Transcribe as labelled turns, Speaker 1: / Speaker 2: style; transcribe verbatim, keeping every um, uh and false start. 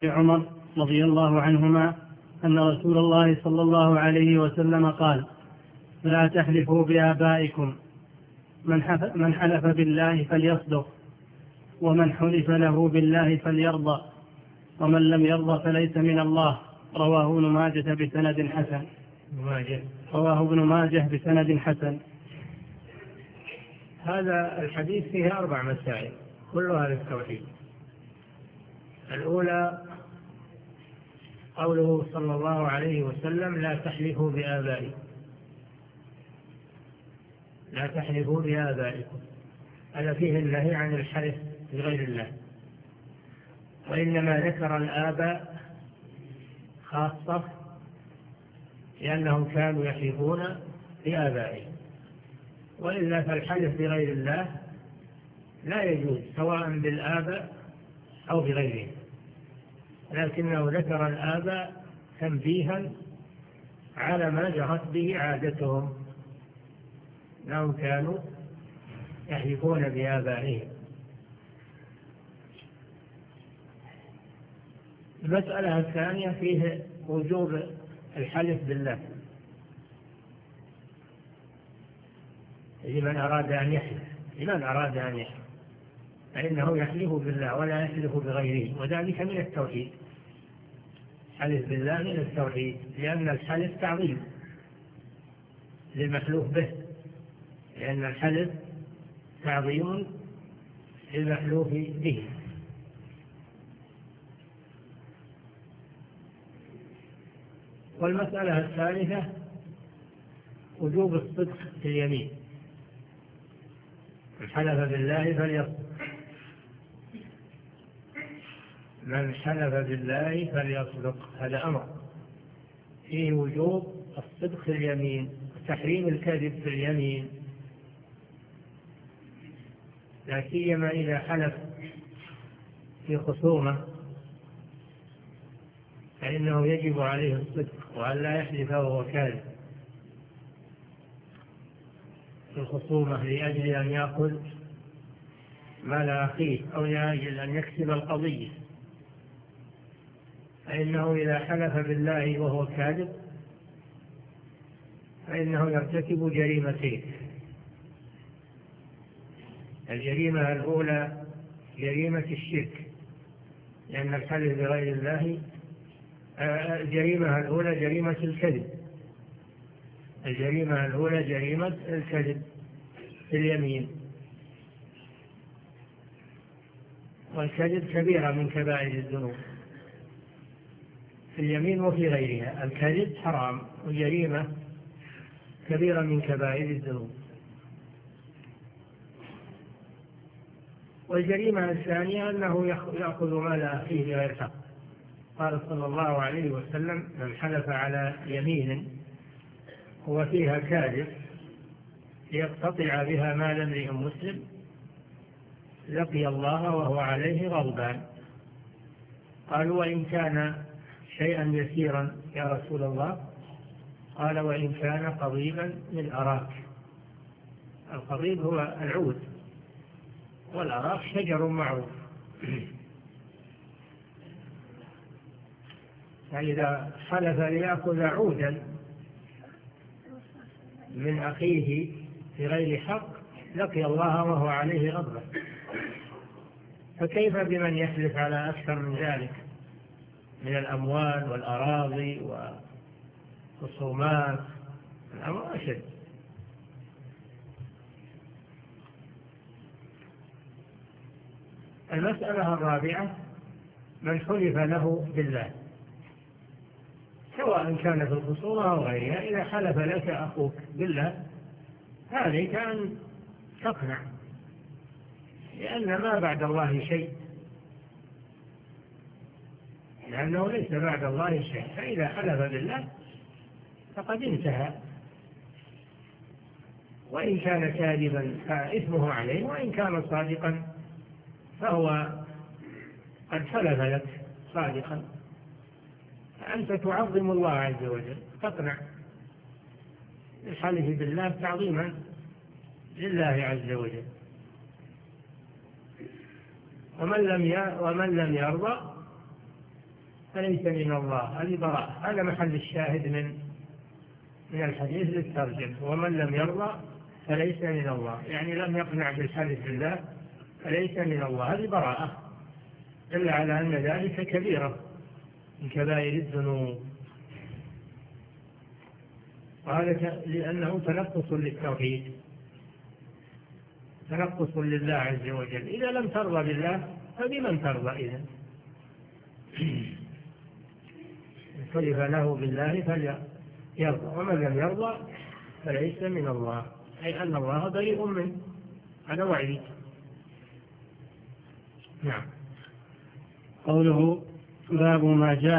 Speaker 1: عمر رضي الله عنهما أن رسول الله صلى الله عليه وسلم قال: لا تحلفوا بآبائكم، من حلف بالله فليصدق، ومن حلف له بالله فليرضى، ومن لم يرضى فليس من الله. رواه ابن ماجه بسند حسن. رواه ابن ماجه بسند حسن.
Speaker 2: هذا الحديث فيه أربع مسائل كلها للتوحيد. الأولى قوله صلى الله عليه وسلم: لا تحلفوا بآبائكم، لا تحلفوا بآبائكم. هذا فيه النهي عن الحلف بغير الله، وإنما ذكر الآباء خاصة لأنهم كانوا يحلفون بآبائهم، وإلا فالحلف بغير الله لا يجوز سواء بالآباء أو بغيرهم، لكنه ذكر الآباء تنبيها على ما جرت به عادتهم، أنهم كانوا يحلفون بآبائهم. المسألة الثانية فيه وجوب الحلف بالله لمن أراد أن يحلف لمن أراد أن يحلف فإنه يحلف بالله ولا يحلف بغيره، وذلك من التوحيد. حلف بالله من التوحيد، لأن الحلف تعظيم للمحلوف به، لأن الحلف تعظيم للمحلوف به. والمسألة الثالثة وجوب الصدق في اليمين، من حلف بالله فليصدق، من حلف بالله فليصدق، هذا أمر فيه وجوب الصدق في اليمين وتحريم الكذب في اليمين، لا سيما إذا حلف في خصومة فإنه يجب عليه الصدق وأن لا يحلف وهو كاذب في الخصومة لأجل أن يأخذ مال أخيه أو لأجل أن يكسب القضية، فإنه إذا حلف بالله وهو كاذب فإنه يرتكب جريمتين. الجريمة الأولى جريمة الشرك، لأن الحلف بغير الله الجريمة الأولى جريمة الكذب الجريمة الأولى جريمة الكذب في اليمين، والكذب كبيرة من كبائر الذنوب في اليمين وفي غيرها. الكذب حرام وجريمة كبيرة من كبائر الذنوب. والجريمة الثانية أنه يأخذ مال أخيه بغير حق. قال صلى الله عليه وسلم: من حلف على يمين هو فيها كاذب ليقتطع بها مال امرئ مسلم لقي الله وهو عليه غضبان. قالوا: وإن كان شيئا يسيرا يا رسول الله؟ قال: وإن كان قضيبا من أراك. القضيب هو العود، والأراك شجر معروف. فإذا حلف ليأخذ عودا من أخيه في غير حق لقي الله وهو عليه غضبان، فكيف بمن يحلف على أكثر من ذلك من الأموال والأراضي والخصومات؟ الأمر أشد. المسألة الرابعة من حلف له بالله، سواء كان في الخصومة أو غيرها. إذا حلف لك أخوك بالله عليك أن تقنع، لأن ما بعد الله شيء، لأنه ليس بعد الله شيء. فإذا حلف بالله فقد انتهى، وإن كان كاذبا فإثمه عليه، وإن كان صادقا فهو قد حلف لك صادقا، فأنت تعظم الله عز وجل، تقنع الحلف بالله تعظيما لله عز وجل. ومن لم ومن لم يرضى فليس من الله، هذه براءة. هذا محل الشاهد من من الحديث للترجمة. ومن لم يرضى فليس من الله، يعني لم يقنع بالحلف بالله فليس من الله، هذه براءة، إلا على أن ذلك كبيرة من كبائر الذنوب. وهذا لأنه تنقص للتوحيد، تنقص لله عز وجل. إذا لم ترضى بالله فبمن ترضى إذن؟ حلف له بالله فليرضى، ومن لم يرضى فليس من الله، أي أن الله بريء منه، هذا وعيد. نعم.
Speaker 1: قوله باب ما جاء